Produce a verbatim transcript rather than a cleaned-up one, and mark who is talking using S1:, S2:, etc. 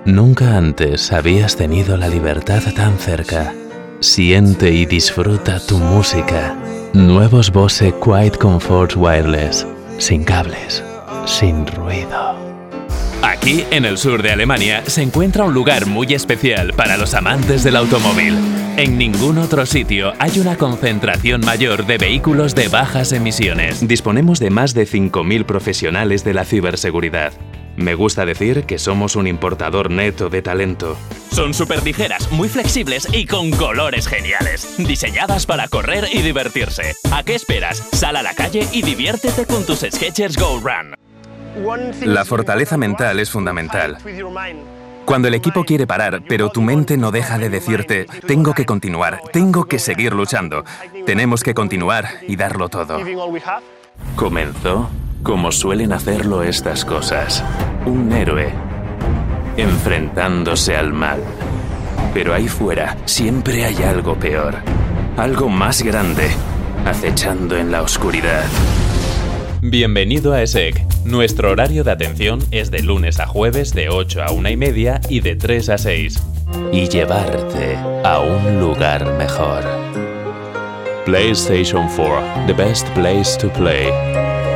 S1: Nunca antes habías tenido la libertad tan cerca. Siente y disfruta tu música. Nuevos Bose Quiet Comfort Wireless. Sin cables, sin ruido. Aquí, en el sur de Alemania, se encuentra un lugar muy especial para los amantes del automóvil. En ningún otro sitio hay una concentración mayor de vehículos de bajas emisiones. Disponemos de más de cinco mil profesionales de la ciberseguridad. Me gusta decir que somos un importador neto de talento.
S2: Son súper ligeras, muy flexibles y con colores geniales. Diseñadas para correr y divertirse. ¿A qué esperas? Sal a la calle y diviértete con tus Skechers Go Run.
S3: La fortaleza mental es fundamental. Cuando el equipo quiere parar, pero tu mente no deja de decirte, tengo que continuar, tengo que seguir luchando, tenemos que continuar y darlo todo.
S1: Comenzó como suelen hacerlo estas cosas. Un héroe enfrentándose al mal. Pero ahí fuera siempre hay algo peor. Algo más grande, acechando en la oscuridad. Bienvenido a ESSEC. Nuestro horario de atención es de lunes a jueves de ocho a una y media y de tres a seis. Y llevarte a un lugar mejor. PlayStation four, the best place to play.